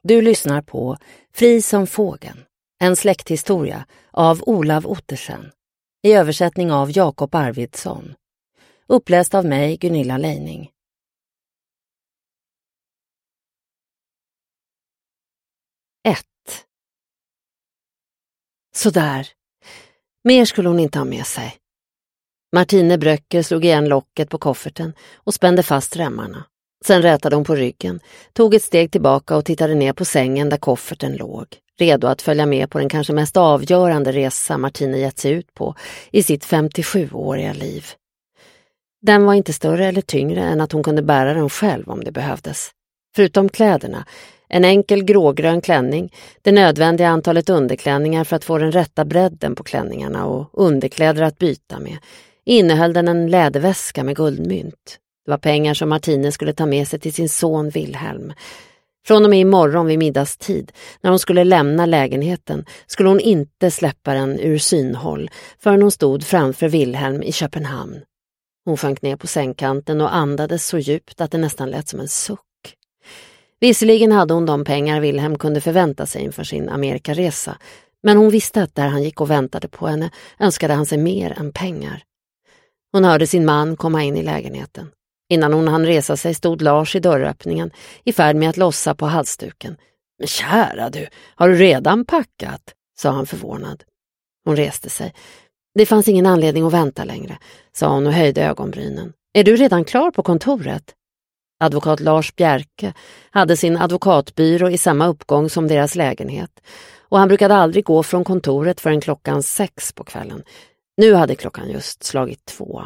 Du lyssnar på Fri som fågeln, en släkthistoria av Olav Ottersen, i översättning av Jakob Arvidsson. Uppläst av mig, Gunilla Leining. 1. Sådär. Mer skulle hon inte ha med sig. Martine Bröcker slog igen locket på kofferten och spände fast remmarna. Sen rätade hon på ryggen, tog ett steg tillbaka och tittade ner på sängen där kofferten låg, redo att följa med på den kanske mest avgörande resa Martine gett sig ut på i sitt 57-åriga liv. Den var inte större eller tyngre än att hon kunde bära den själv om det behövdes. Förutom kläderna, en enkel grågrön klänning, det nödvändiga antalet underklänningar för att få den rätta bredden på klänningarna och underkläder att byta med, innehöll den en läderväska med guldmynt. Det var pengar som Martine skulle ta med sig till sin son Wilhelm. Från och med imorgon vid middagstid, när hon skulle lämna lägenheten, skulle hon inte släppa den ur synhåll förrän hon stod framför Wilhelm i Köpenhamn. Hon sjönk ner på sängkanten och andades så djupt att det nästan lät som en suck. Visserligen hade hon de pengar Wilhelm kunde förvänta sig inför sin Amerikaresa, men hon visste att där han gick och väntade på henne önskade han sig mer än pengar. Hon hörde sin man komma in i lägenheten. Innan hon hann resa sig stod Lars i dörröppningen i färd med att lossa på halsduken. Men kära du, har du redan packat? Sa han förvånad. Hon reste sig. Det fanns ingen anledning att vänta längre, sa hon och höjde ögonbrynen. Är du redan klar på kontoret? Advokat Lars Bjerke hade sin advokatbyrå i samma uppgång som deras lägenhet och han brukade aldrig gå från kontoret förrän 6:00 på kvällen. Nu hade klockan just slagit 2.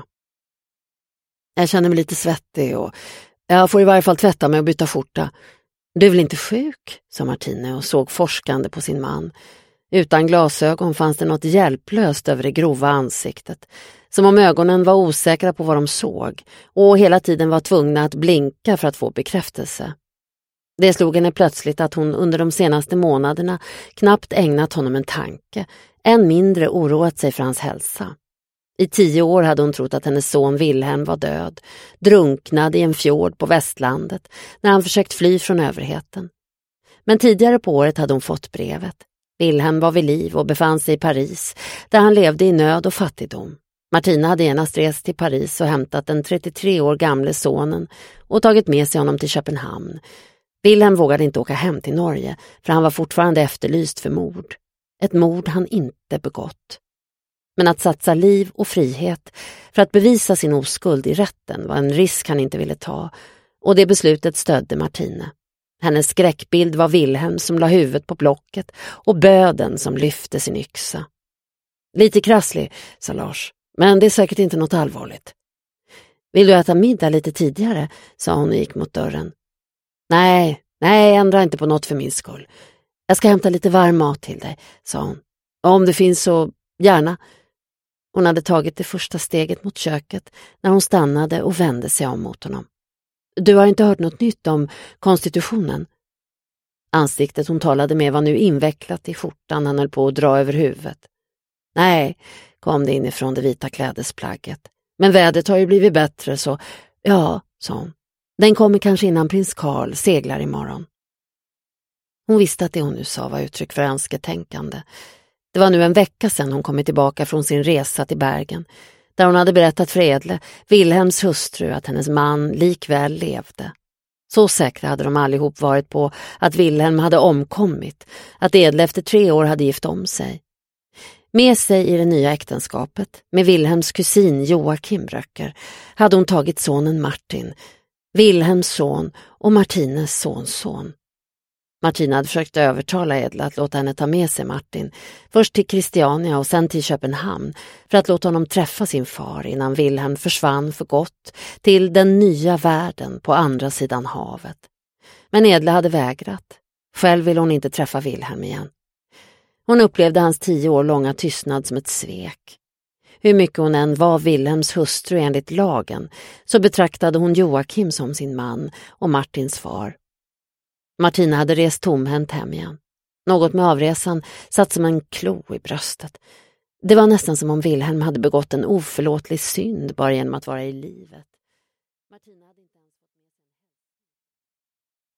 Jag känner mig lite svettig och jag får i varje fall tvätta mig och byta skjorta. Du är väl inte sjuk, sa Martine och såg forskande på sin man. Utan glasögon fanns det något hjälplöst över det grova ansiktet, som om ögonen var osäkra på vad de såg och hela tiden var tvungna att blinka för att få bekräftelse. Det slog henne plötsligt att hon under de senaste månaderna knappt ägnat honom en tanke, än mindre oroat sig för hans hälsa. I 10 år hade hon trott att hennes son Wilhelm var död, drunknad i en fjord på västlandet när han försökt fly från överheten. Men tidigare på året hade hon fått brevet. Wilhelm var vid liv och befann sig i Paris, där han levde i nöd och fattigdom. Martina hade genast rest till Paris och hämtat den 33 år gamle sonen och tagit med sig honom till Köpenhamn. Wilhelm vågade inte åka hem till Norge, för han var fortfarande efterlyst för mord. Ett mord han inte begått. Men att satsa liv och frihet för att bevisa sin oskuld i rätten var en risk han inte ville ta, och det beslutet stödde Martine. Hennes skräckbild var Wilhelm som la huvudet på blocket och böden som lyfte sin yxa. Lite krasslig, sa Lars, men det är säkert inte något allvarligt. Vill du äta middag lite tidigare, sa hon och gick mot dörren. Nej, ändra inte på något för min skull. Jag ska hämta lite varm mat till dig, sa hon. Om det finns så gärna. Hon hade tagit det första steget mot köket när hon stannade och vände sig om mot honom. Du har inte hört något nytt om konstitutionen? Ansiktet hon talade med var nu invecklat i skjortan han höll på att dra över huvudet. Nej, kom det inifrån det vita klädesplagget. Men vädret har ju blivit bättre så... Ja, sa hon. Den kommer kanske innan prins Karl seglar imorgon. Hon visste att det hon nu sa var uttryck för önsketänkande. Det var nu en vecka sedan hon kommit tillbaka från sin resa till Bergen, där hon hade berättat för Edle, Wilhelms hustru, att hennes man likväl levde. Så säkra hade de allihop varit på att Wilhelm hade omkommit, att Edle efter 3 år hade gift om sig. Med sig i det nya äktenskapet, med Wilhelms kusin Joakim Bröcker, hade hon tagit sonen Martin, Wilhelms son och Martines sonson. Martina hade försökt övertala Edla att låta henne ta med sig Martin, först till Christiania och sen till Köpenhamn, för att låta honom träffa sin far innan Wilhelm försvann för gott till den nya världen på andra sidan havet. Men Edla hade vägrat. Själv ville hon inte träffa Wilhelm igen. Hon upplevde hans 10 år långa tystnad som ett svek. Hur mycket hon än var Wilhelms hustru enligt lagen, så betraktade hon Joakim som sin man och Martins far. Martina hade rest tomhänt hem igen. Något med avresan satt som en klo i bröstet. Det var nästan som om Wilhelm hade begått en oförlåtlig synd bara genom att vara i livet. Martina